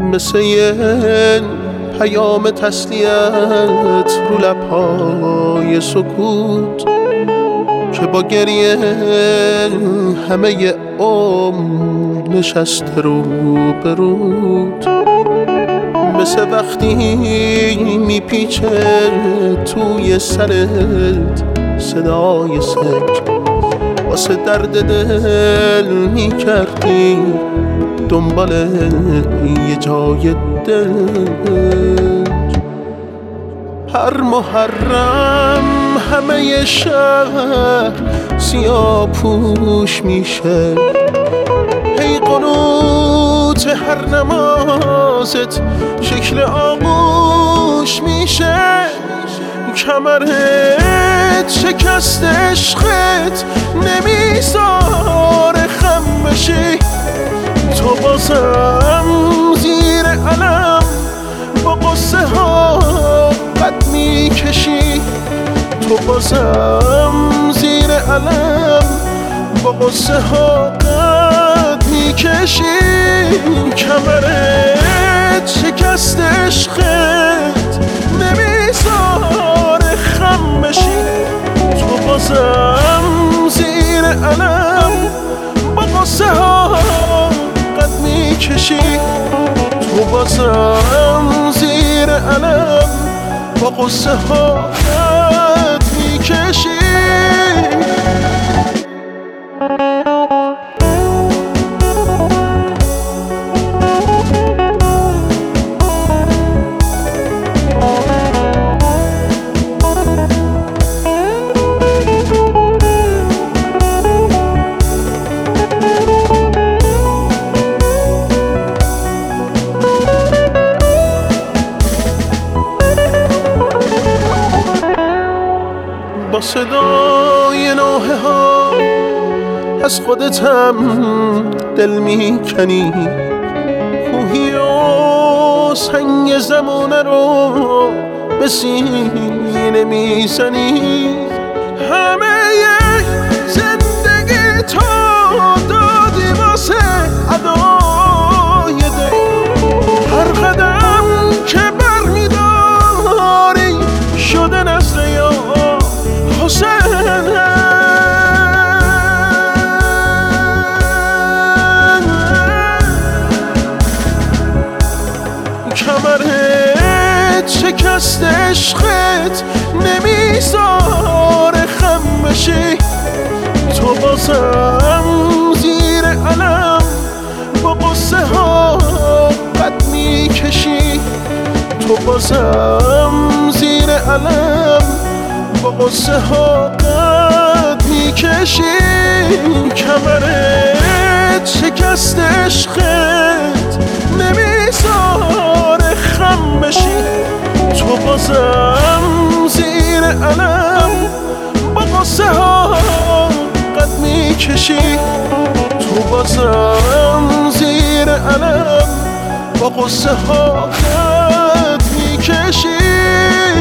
مثل یه پیام تسلیت رو لبهای سکوت که با گریه همه عمر نشسته رو برود. مثل وقتی میپیچه توی سرت صدای سنج، واسه درد دل میکردی دنبال یه جای دنج. هر محرم همه شهر سیاه پوش میشه، هی قنوت هر نمازت شکل آغوش میشه. کمرت شکست عشقت نمیذاره خم بشی، تو بازم زیر علم با قصه ها قد میکشی، تو بازم زیر علم با قصه ها قد میکشی. کمرت شکست عشقت نمیذاره خم بشی، تو بازم زیر علم با قصه ها قد میکشی، تو بازم زیر علم با قصه ها قد میکشی. با صدای نوحه ها از خودت هم دل میکنی، کوهی و سنگ زمانه رو به سینه میزنی. همه زندگی تو دادی واسه ادای دل، هر قدم که بر میداری شده نسل یا کمرت شکست عشقت نمیذاره خم بشی، تو بازم زیر علم با قصه ها قد میکشی، تو بازم زیر علم با قصه ها قد میکشی. کمرت شکست عشقت نمیذاره خم بشی، تو بازم زیر علم با قصه ها قد میکشی، تو بازم زیر علم با قصه ها قد میکشی.